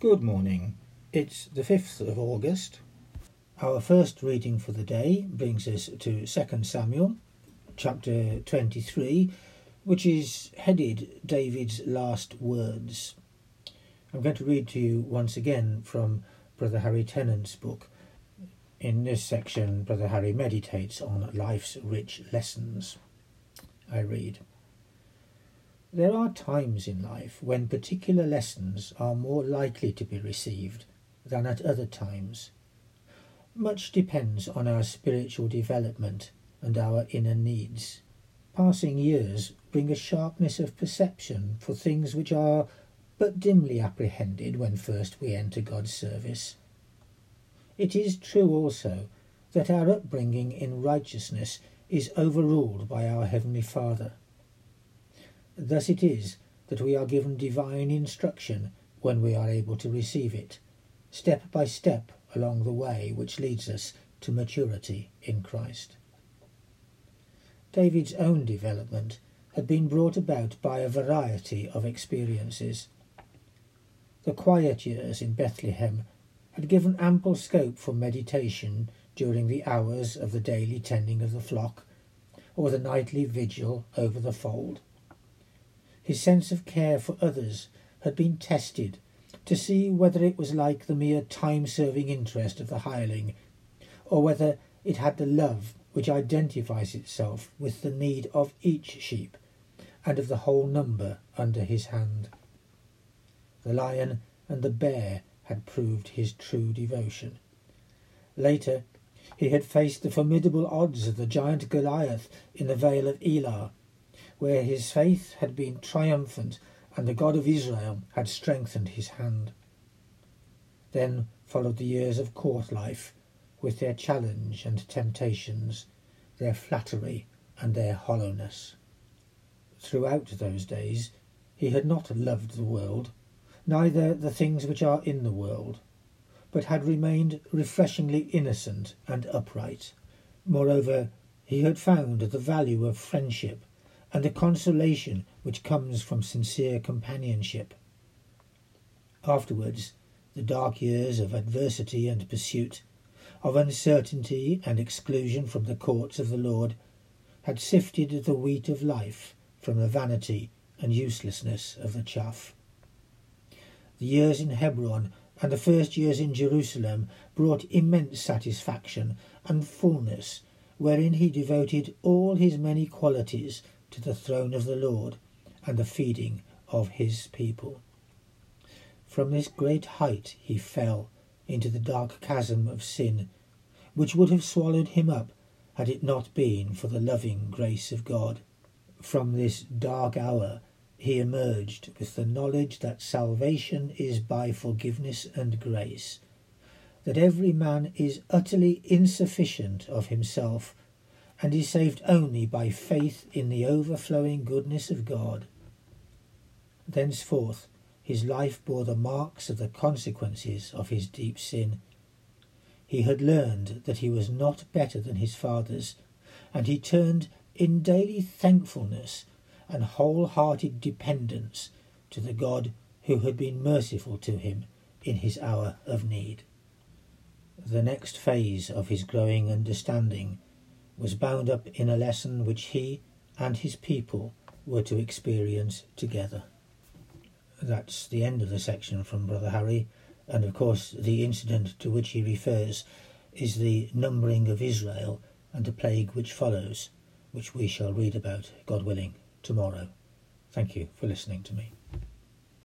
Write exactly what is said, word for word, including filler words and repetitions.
Good morning. It's the fifth of August. Our first reading for the day brings us to Second Samuel, chapter twenty-three, which is headed David's Last Words. I'm going to read to you once again from Brother Harry Tennant's book. In this section, Brother Harry meditates on life's rich lessons. I read: There are times in life when particular lessons are more likely to be received than at other times. Much depends on our spiritual development and our inner needs. Passing years bring a sharpness of perception for things which are but dimly apprehended when first we enter God's service. It is true also that our upbringing in righteousness is overruled by our Heavenly Father. Thus it is that we are given divine instruction when we are able to receive it, step by step along the way which leads us to maturity in Christ. David's own development had been brought about by a variety of experiences. The quiet years in Bethlehem had given ample scope for meditation during the hours of the daily tending of the flock, or the nightly vigil over the fold. His sense of care for others had been tested to see whether it was like the mere time-serving interest of the hireling, or whether it had the love which identifies itself with the need of each sheep and of the whole number under his hand. The lion and the bear had proved his true devotion. Later, he had faced the formidable odds of the giant Goliath in the Vale of Elah, where his faith had been triumphant and the God of Israel had strengthened his hand. Then followed the years of court life, with their challenge and temptations, their flattery and their hollowness. Throughout those days he had not loved the world, neither the things which are in the world, but had remained refreshingly innocent and upright. Moreover, he had found the value of friendship and the consolation which comes from sincere companionship. Afterwards, the dark years of adversity and pursuit, of uncertainty and exclusion from the courts of the Lord, had sifted the wheat of life from the vanity and uselessness of the chaff. The years in Hebron and the first years in Jerusalem brought immense satisfaction and fullness, wherein he devoted all his many qualities to the throne of the Lord and the feeding of his people. From this great height he fell into the dark chasm of sin, which would have swallowed him up had it not been for the loving grace of God. From this dark hour he emerged with the knowledge that salvation is by forgiveness and grace, that every man is utterly insufficient of himself, and is saved only by faith in the overflowing goodness of God. Thenceforth his life bore the marks of the consequences of his deep sin. He had learned that he was not better than his fathers, and he turned in daily thankfulness and wholehearted dependence to the God who had been merciful to him in his hour of need. The next phase of his growing understanding was bound up in a lesson which he and his people were to experience together. That's the end of the section from Brother Harry, and of course the incident to which he refers is the numbering of Israel and the plague which follows, which we shall read about, God willing, tomorrow. Thank you for listening to me.